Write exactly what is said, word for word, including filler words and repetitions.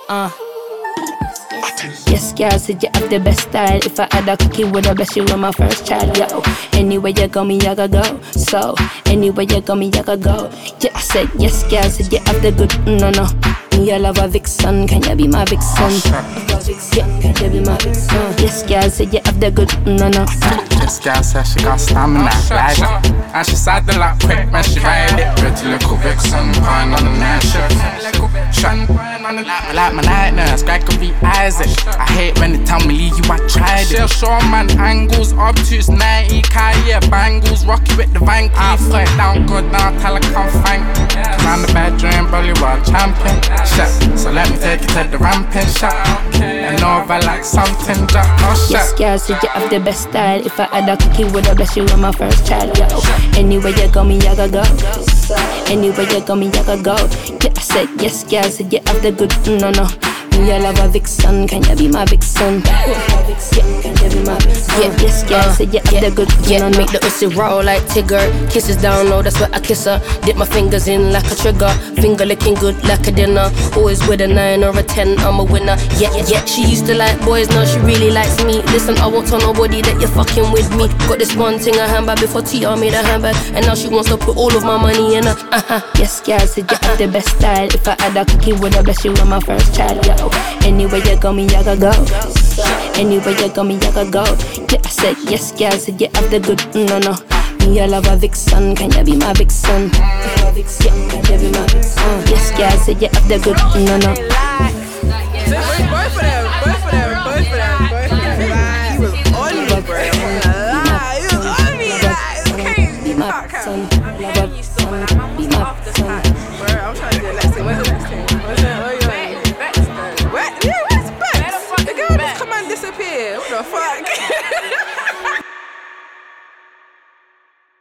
Uh. Yes, girl, said you have the best style. If I had a cookie, would I bless you with my first child, yo. Anywhere you go, me, I gotta go. So, anywhere you go, me, I gotta go. Yeah, I said, yes, girl, said you have the good, no, no. Me, I love a vixen, can you be my vixen? Yeah, can you be my vixen? Yes, girl, said you have the good, no, no. This girl said she got stamina, ride it. And she saddle up quick when she ride it. Pretty little vixen, pine on the night shirt. Shun, like my night nurse, Greg could be Isaac. I hate when they tell me leave you, I tried it. She'll show man angles, obtuse, ninety K, yeah, bangles, rocky with the vanky. I put it down good, now I tell her come thank. Cause I'm the bedroom bully world champion. Shit, so let me take you to the ramping shot. And over like something drop, no shit. Yes, girl, said you have the best style. If I had a cookie, would I bless you with my first child, yo. Anywhere you go, me, I gotta go. Anywhere you go, me, I gotta go. Yeah, I said, yes, girl, said you have the good, no, no. Me, I love a vixen, can you be my vixen? Yeah, can you be my vixen? Yeah, yes, girl, said you have the good, yeah, no, no. Make the pussy roll like Tigger. Kisses down low, that's where I kiss her. Dip my fingers in like a trigger. Finger licking good like a dinner. Always with a nine or a ten, I'm a winner. Yeah, yeah, she used to like boys, now she really likes me. Listen, I won't tell nobody that you're fucking with me. Got this one thing, a handbag before T R made a handbag. And now she wants to put all of my money in her. Uh-huh. Yes, girl, said you have the best style. If I had a cookie, would I bless you with my first child, yo. Anywhere you go, me, I gotta go. Anywhere you go, me, I gotta go. Yeah, I said, yes, girl, said you have the good, no, no. Me, I love a vixen, can you be my vixen? Yeah, can you be my vixen? Yes, girl, said you have the good, no, no. Both of them, both of them, both of them, both of them. Like, you was on me, bro. You was on me, like, it's crazy. Fuck her. I'm used to when I'm on off the pack. Bro, I'm trying to do Let's Sing. Where's the Let's Sing? Where's the, oh, yeah. Where? Yeah, where's Bex? The girl just come and disappear. What the fuck?